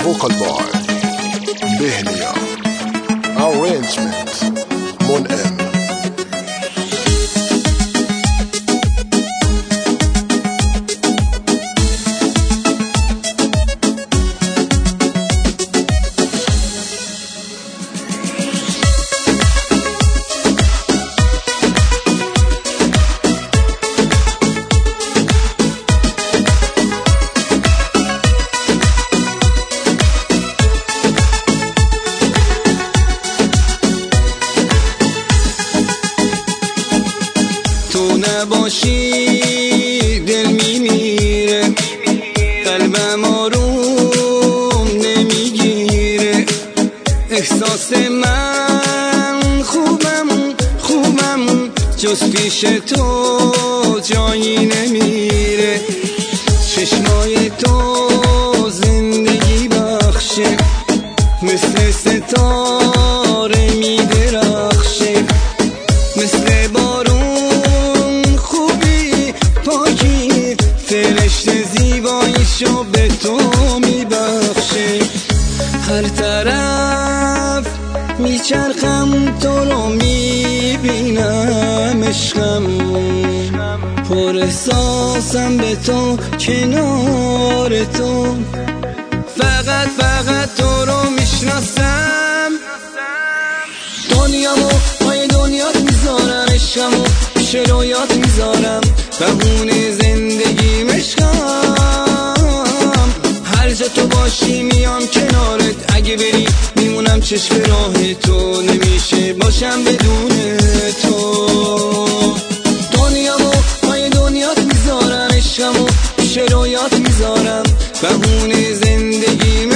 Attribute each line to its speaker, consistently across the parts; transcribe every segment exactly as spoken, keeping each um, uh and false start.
Speaker 1: vocal by Behlia, arrangement Mon-En.
Speaker 2: تو نباشی دل میمیره، قلبم آروم نمیگیره. احساس من خوبم خوبم جز پیش تو جایی نمیره. چشمای تو زندگی بخشه، مثل ستاره میدرخشه، مثل بارون خوبی پاکی، فرشته زیباییشو به تو میبخشه. هر طرف میچرخم تو رو میبینم، عشقم پر احساسم به تو، کنار تو فقط فقط تو رو میشناسم. دنیامو پای دنیات میذارم، عشقمو پیش رویات میذارم، بهونه زندگیم عشقم. هر جا تو باشی میام کنارت، اگه بری میمونم چشم راه تو، نمیشه باشم بدون تو. دنیامو پای دنیات میذارم، عشقمو پیش رویات میذارم، بهونه زندگیم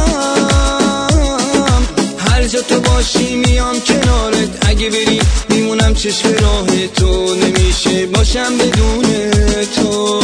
Speaker 2: عشقم. هر جا تو باشی میام کنارت، اگه بری میمونم چشم راه تو، نمیشه باشم بدون تو.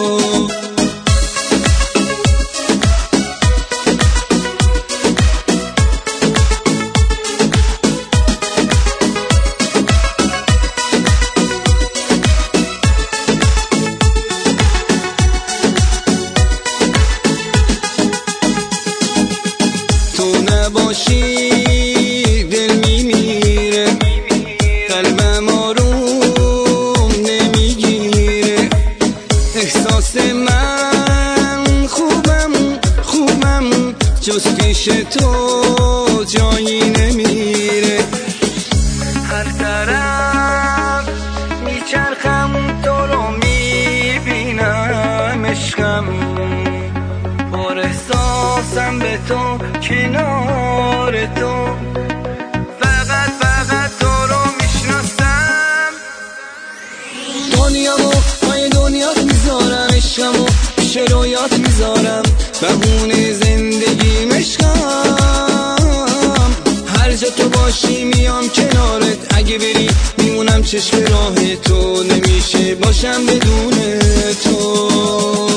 Speaker 2: تو نباشی دل میمیره، قلبم آروم نمیگیره. احساس من خوبم خوبم جز پیش تو جایی نمیره. هر طرف میچرخم تو رو میبینم، عشقم پر احساسم به تو، کنار تو فقط فقط تو رو میشناسم. دنیامو پای دنیات میذارم، عشقمو پیش رویات میذارم، بهونه زندگیم عشقم. هر جا تو باشی میام کنارت، اگه بری میمونم چشم راه تو، نمیشه باشم بدون تو.